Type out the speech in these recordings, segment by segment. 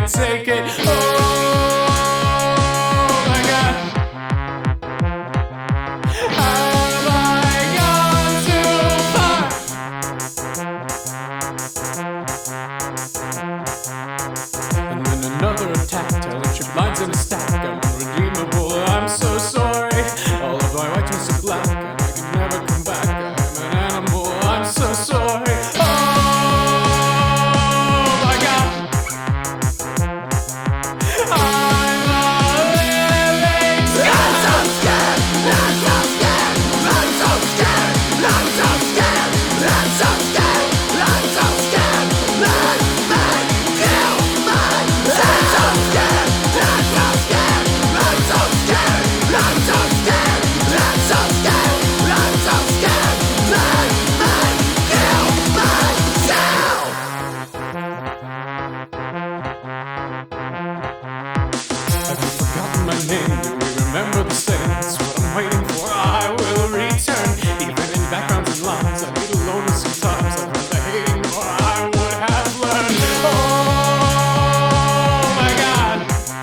take it. Oh my God. Have I gone too far? And then another attack, telling trip lines in a stack. I'm unredeemable, I'm so sorry. All of my whiteness is black, and I can never come back. I'm an animal, I'm so sorry. Oh my God. I'm a living I'm so scared, I'm so scared, I'm so scared, I'm so scared, I'm so scared, I'm so scared. Let me kill myself. I'm so scared, I'm so scared, I'm so scared, I'm so scared, I'm so scared, I'm so scared. Let me kill myself. Have you forgotten my name? Do we remember the same? That's what I'm waiting for. I will return. Even in backgrounds and lines, I need alone sometimes. I've heard the hating more I would have learned. Oh my God.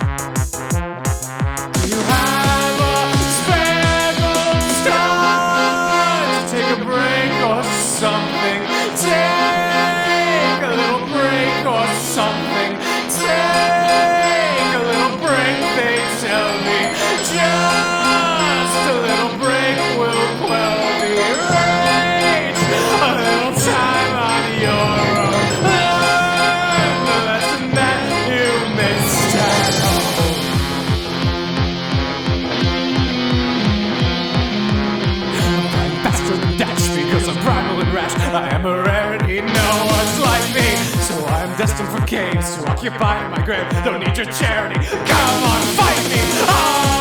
Do you have a spare gold star to take a break or something? Take a little break or something. Take a little break, they tell me. Just a little break will quell the rage. A little time on your own. Learn the lesson that you missed at home. I'm faster than Dash because I'm primal and rash. I am a rarity, no one's like me. So I am destined for caves to occupy my grave. Don't need your charity, come on, fight me. Oh!